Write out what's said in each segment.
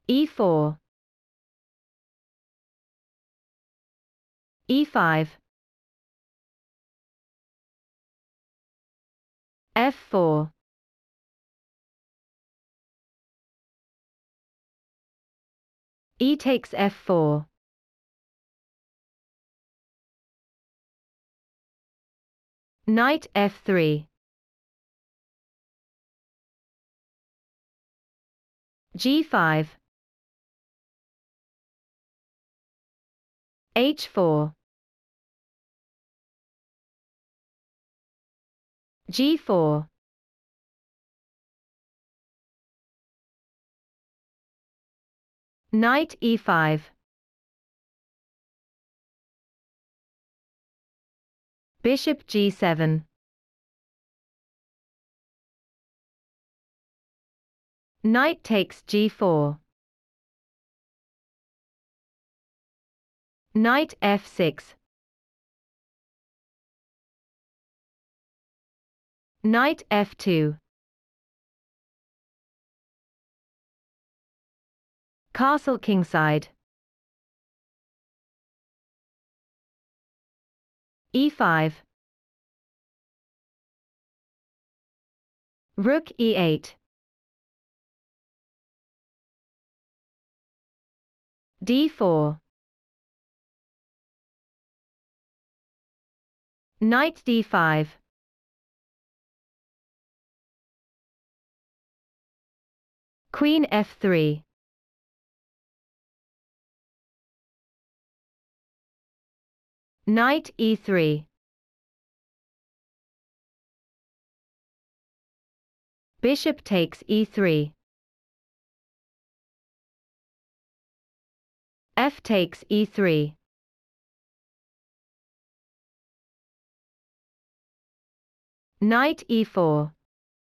e4, e5, f4, e takes f4, knight f3, g5, h4, g4, knight e5, bishop g7, knight takes g4, knight f6, knight f2, castle kingside, e5, rook e8, d4, knight d5, queen f3, knight e3, bishop takes e3, f takes e3, knight e4,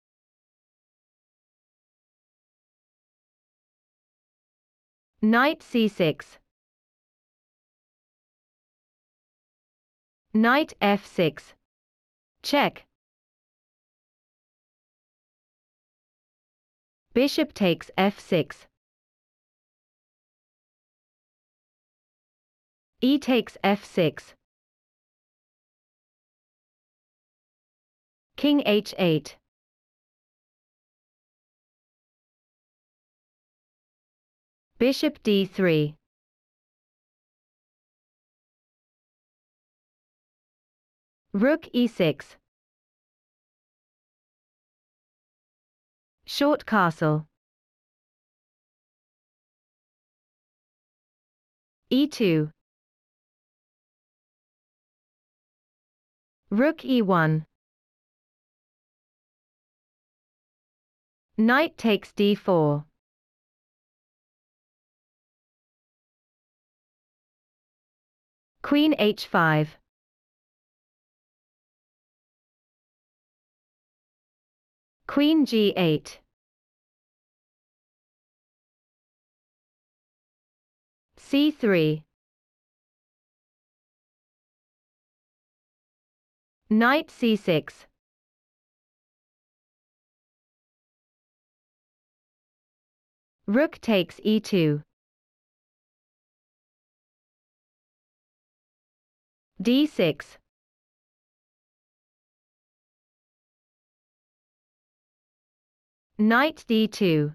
knight c6, knight f6, check, bishop takes f6, e takes f6, king h8, bishop d3, rook e6, short castle, e2, rook e1, knight takes d4, queen h5, queen g8, c3, knight c6, rook takes e2, d6, knight d2,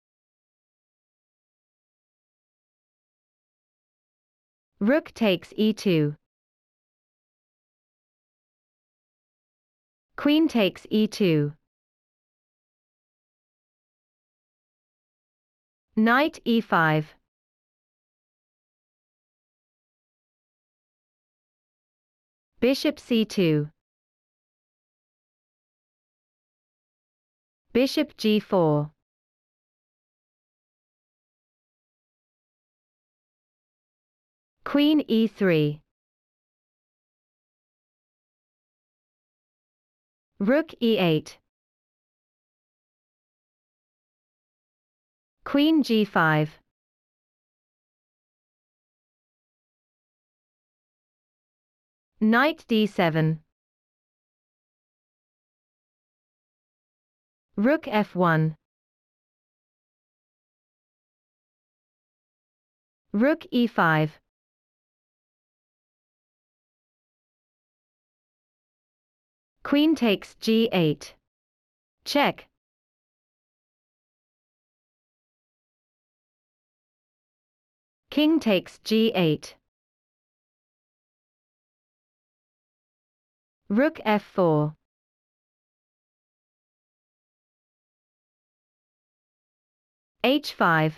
rook takes e2, queen takes e2, knight e5, bishop c2, bishop g4, queen e3, rook e8, queen g5, knight d7, rook f1, Rook e5. Queen takes g8. Check. King takes g8. Rook f4. h5.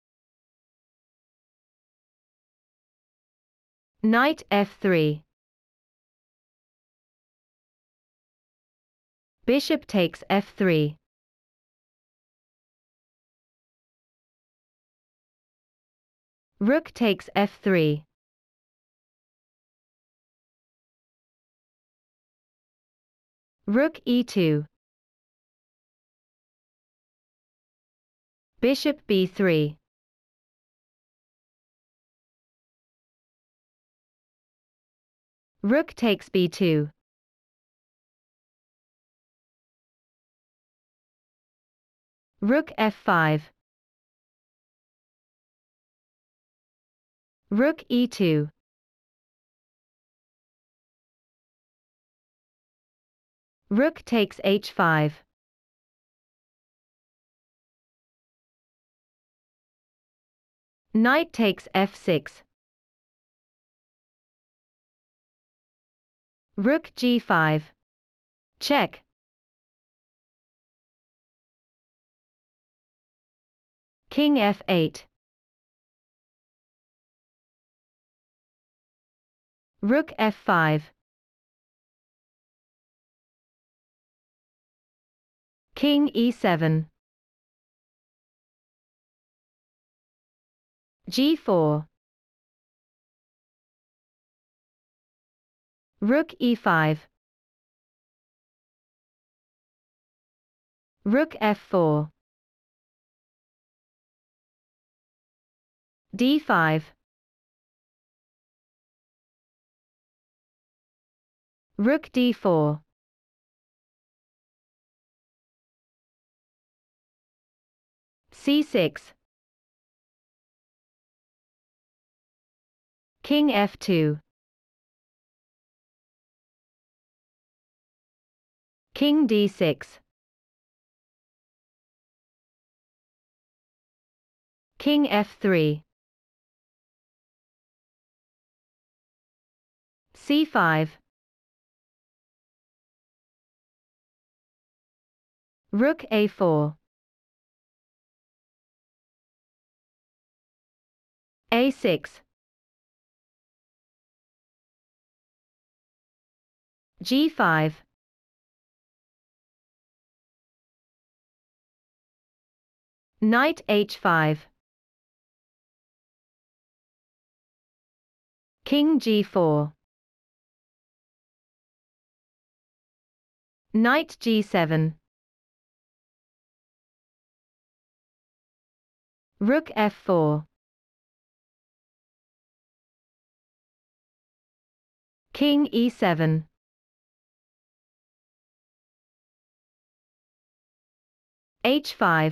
Knight f3. Bishop takes f3. Rook takes f3. Rook e2. Bishop b3. Rook takes b2. Rook f5. Rook e2. Rook takes h5. Knight takes f6. Rook g5. Check. King f8. Rook f5. King e7. g4. Rook e5. Rook f4. d5. Rook d4. c6. King f2. King d6. King f3. c5. Rook a4. a6. g5. Knight h5. King g4. Knight g7. Rook f4. King e7. h5.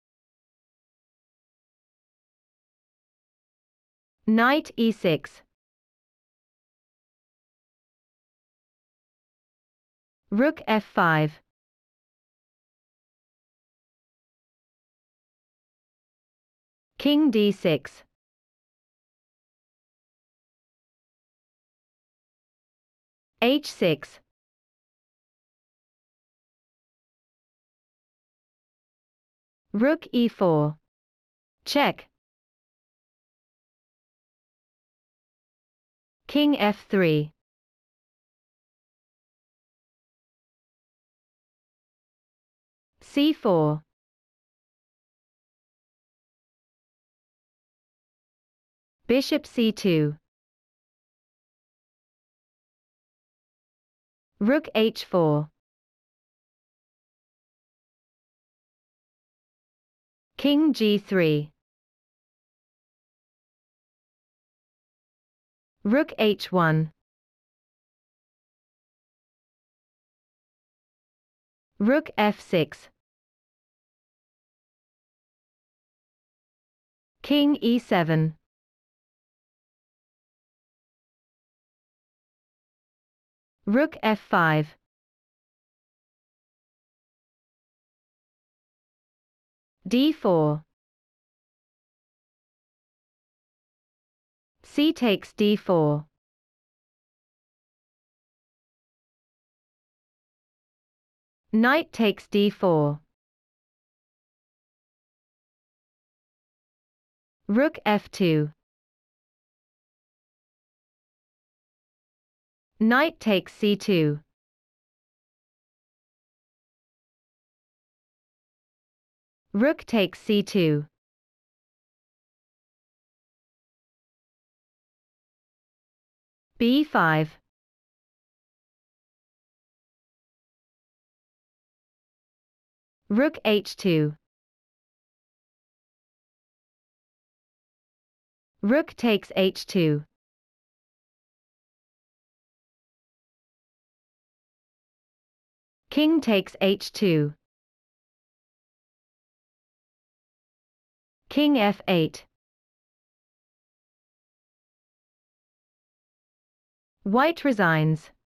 Knight e6. Rook f5. King d6. h6. Rook e4. Check. King f3. c4. Bishop c2. Rook h4. King g3. Rook h1. Rook f6. King e7. Rook f5. d4. C takes d4. Knight takes d4. Rook f2. Knight takes c2. Rook takes c2. b5. Rook h2. Rook takes h2. King takes h2. King f8. White resigns.